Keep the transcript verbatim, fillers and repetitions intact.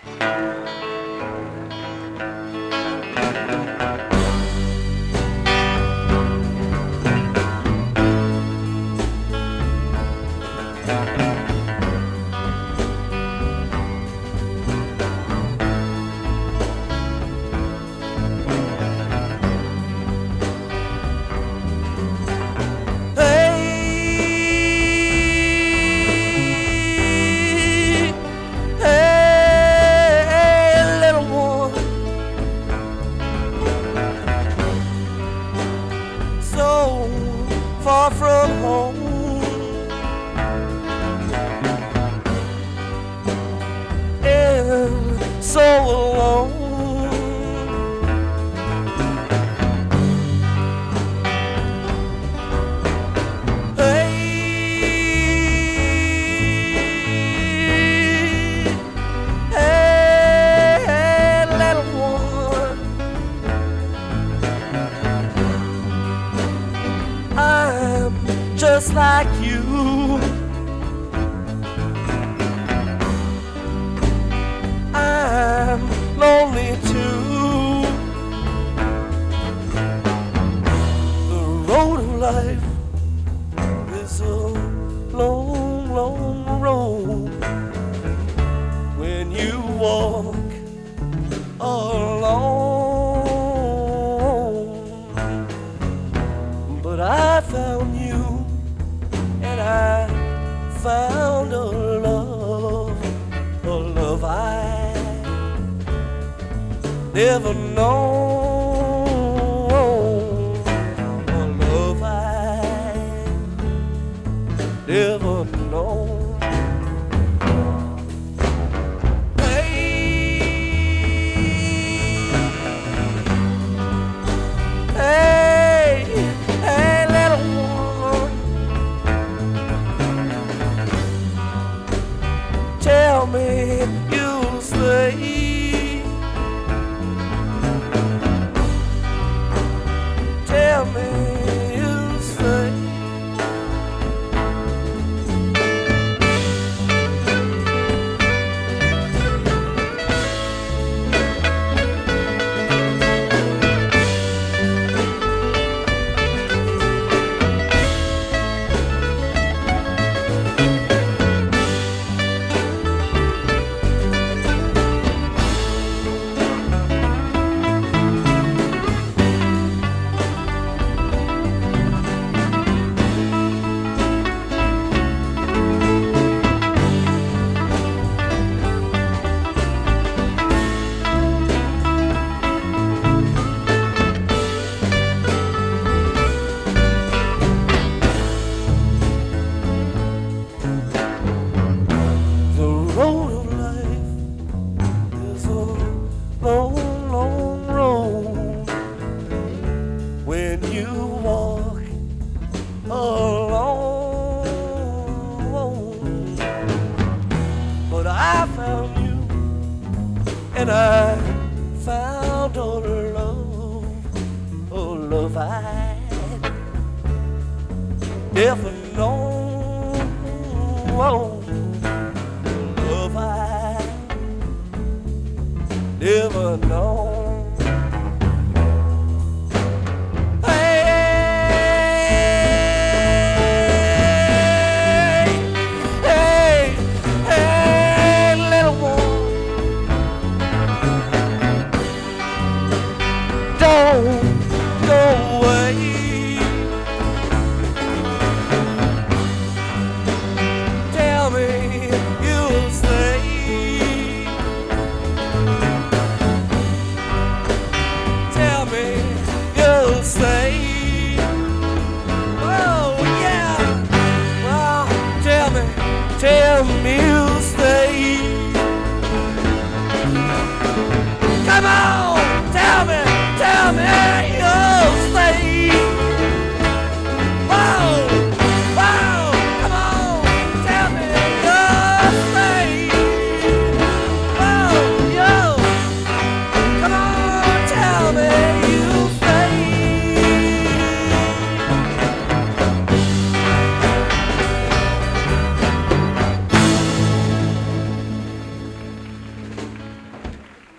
Far from home, and so alone. Hey, hey, hey, little one, I'm just like you. I'm lonely too. The road of life is a long, long road when you walk alone. But I found you, and I found a love, a love I never known, a love I never known. Hey, hey, little one, tell me you'll stay. Tell me you'll stay. Long, long road when you walk alone. But I found you, and I found a love, a love I never known, a love I never known.